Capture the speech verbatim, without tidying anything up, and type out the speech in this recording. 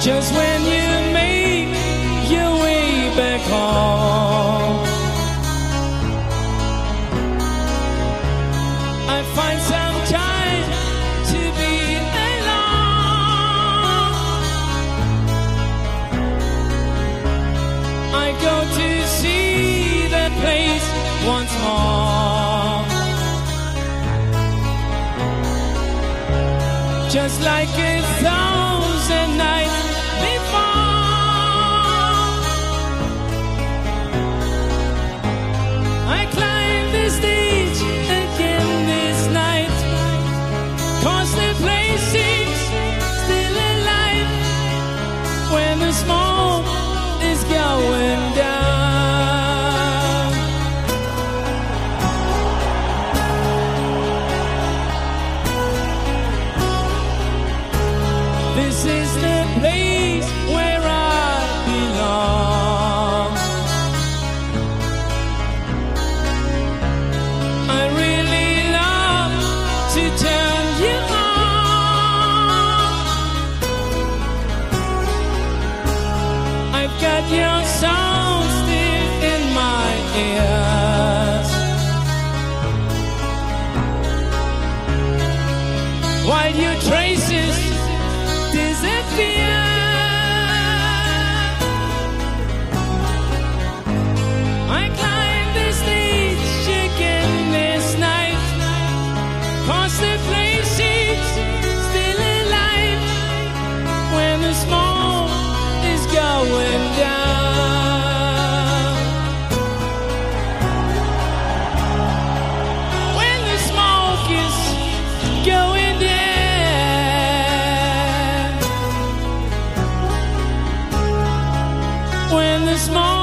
just when you make your way back home. I find some time to be alone. I go to see that place once more, just like a thousand nights before. I climb the stage again this night, 'cause the place seems still alive when the smoke is going down. This is the place where I belong. I really love to turn you on. I've got your sound still in my ears, while your traces disappear. I climb the stage again this night, 'cause the place seems still alive when the smoke is going down. When the smoke is going down, when the smoke